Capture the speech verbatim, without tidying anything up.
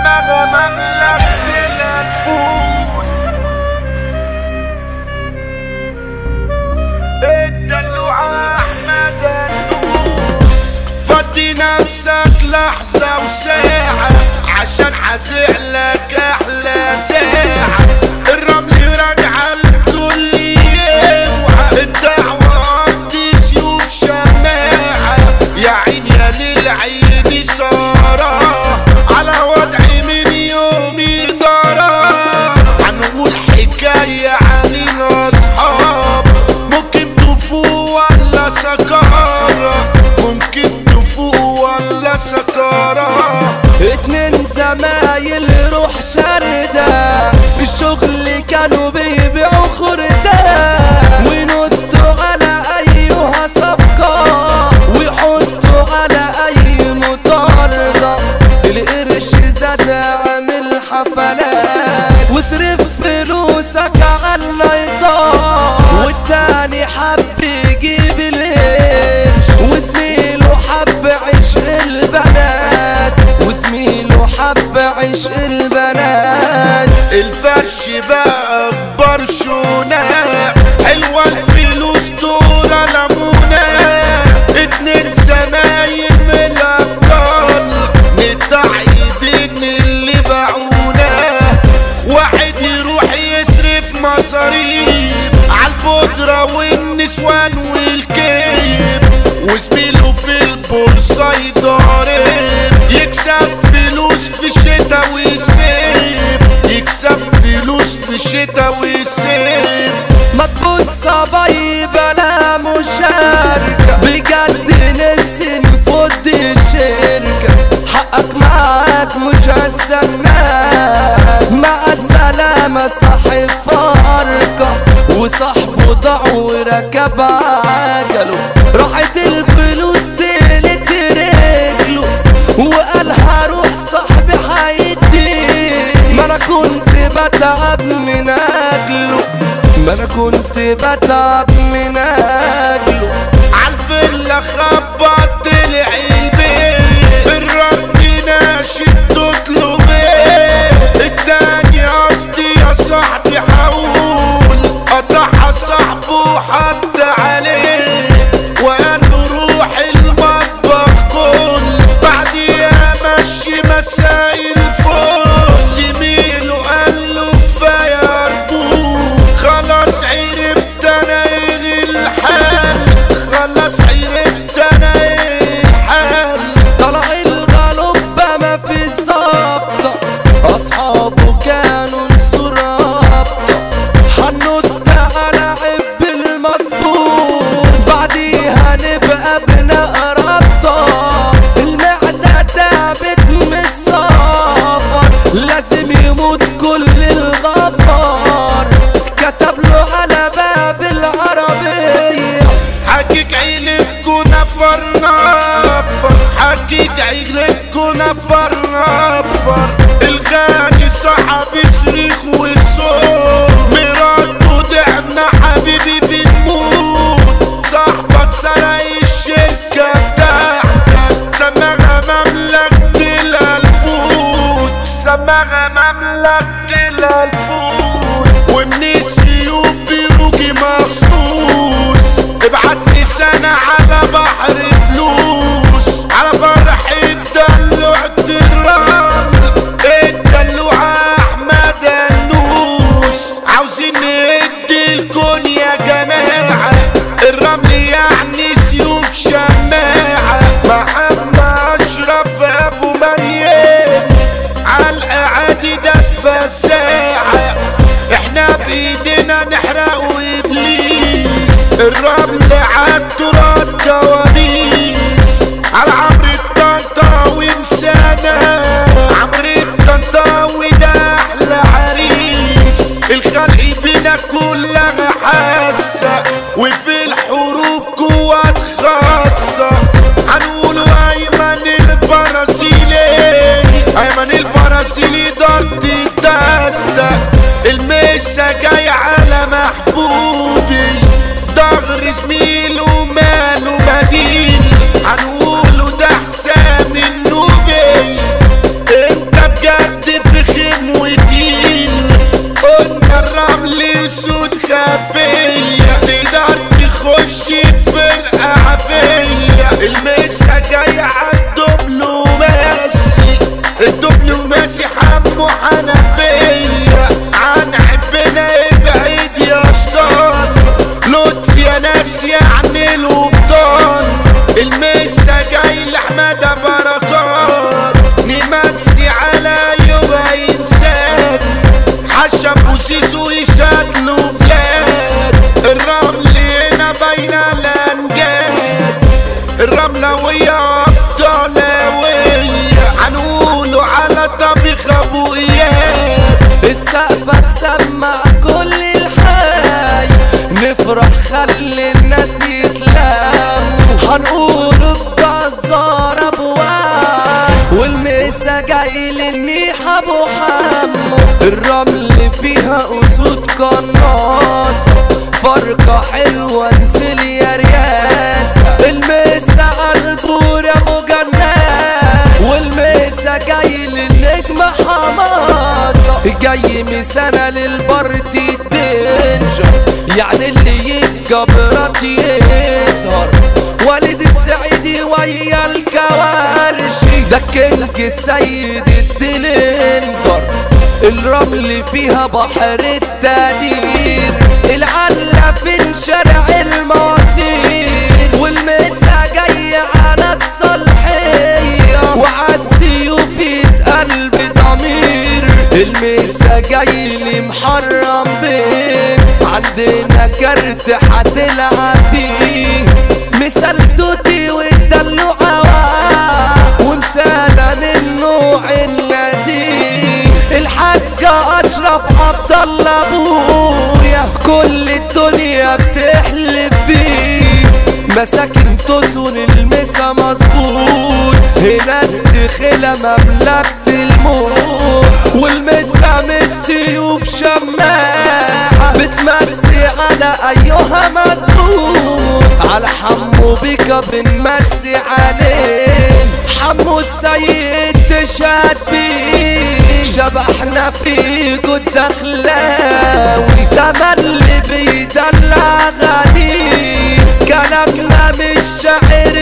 سماها مملكة الأنفود. الدلوعة أحمد النور. فضي نفسك لحظة وساعة عشان حزعلك أحلى ساعة. الرمل راجعة لكل يوعى، الدعوة عندي سيوف شماعة. يا عين يا للعين سارة على وضعي من يومي ضرا. هنقول حكاية عن الأصحاب، ممكن تفوق ولا سكارة، ممكن تفوق ولا سكارة. اتنين زمايل روح شردة في الشغل كانوا بيبيعوا خردة، وينطوا على ايها صفقة ويحطوا على اي مطاردة. القرش زاد عامل حفلات واصرف فلوسك على النيطان، والتاني حب يجيب القرش وزميله حب عشق البنات، وزميله حب عشق البنات. الفرش بقى اكبر شونة، حلوة الفلوس دول لمونة. اتنين زمايل من الابطال متعيدين اللي باعونا. واحد يروح يصرف مصاريف عالبودرة والنسوان والكيف، وزميله في البورصة يضارب يكسب فلوس في الشتا ويسيب، يكسب فلوس في الشتا ويسيب. ما تبص باي بلا مشاركة، بجد نفسي نفض الشركة. حقك معاك مش هستناك، مع السلامة صاحب فاركة، وصاحبه ضاع وركب عجله. راحت الفلوس تلت رجله وقال هروح صاحبي هيديني. ما انا كنت بتعب من اجله، ما انا كنت بتعب من اجله. عالفيلا خبط طلع البيت، الرد ناشف تطلب ايه. التاني قصدي يا صاحبي حاول، قطعها صاحبه حط عليه وقال له روح المطبخ كل، بعديها مشي مسائل فوق. زميله قال له كفاية أرجوك، خلاص عرفت أنا إيه الحال، خلاص عرفت أنا إيه الحال. طلع الغلبة ما في ظابطة، أصحابه كانوا نسور رابطة. هنط على عب المظبوط، بعديها نبقى بناء رابطة. المعدة تعبت من السفر، لازم يموت كل الغفار. كتب له على باب العربية حقيق عيلتكو نفر نفر، حقيق عيلتكو نفر نفر. الغني صاحب يصرخ والصوت، مراته دعنا حبيبي بنموت. صاحبك سرق الشركة بتاعتك، سماها مملكة الأنفود، سماها مملكة الأنفود. ومن السيوف بيروجي مخصوص، ابعتني سنة على بحر فلوس، على فرح الدلوعة الرمل. الدلوعة أحمد النوس. عاوزين نهدي الكون يا جماعة، الرمل يعني سيوف شماعة. محمد أشرف أبو مريم عالقعادي ده فزاعة. النيح ابو حمو. الرمل فيها اسود قناصة، فرقة حلوة انزل يا رياسة. المسا عالبور يا ابو جنات، والمسا جاي للنجم حماصة، جاي مسانة للبارتي الدنجر، يعني اللي يتجبرات يسهر. والد السعيدي ويا الكوارشي، ده كينج السيد الدلندر. الرمل فيها بحر التقدير، العلة فين شارع المواسير. والمسا جاي على الصالحية، وعالسيوف قلب ضمير. المسا جاي لي محرم بيه، عندنا كارت هتلعب بيه. مثال توتي والدلو عواق، ومسانة من نوع النزيه. الحاجة أشرف عبد الله أبويا، كل الدنيا بتحلف بيه. مساكن تسون المسا مظبوط، هنا الدخلة مملكة الموت. والمسا من السيوف شماعة، بتمسي على أيها مظبوط. على حمو بيكا بنمسي عليه، حمو السيد تشهد بيه. شبحنا في جود دخلاوي، تملي بيدلع غني. كلامنا مش شعر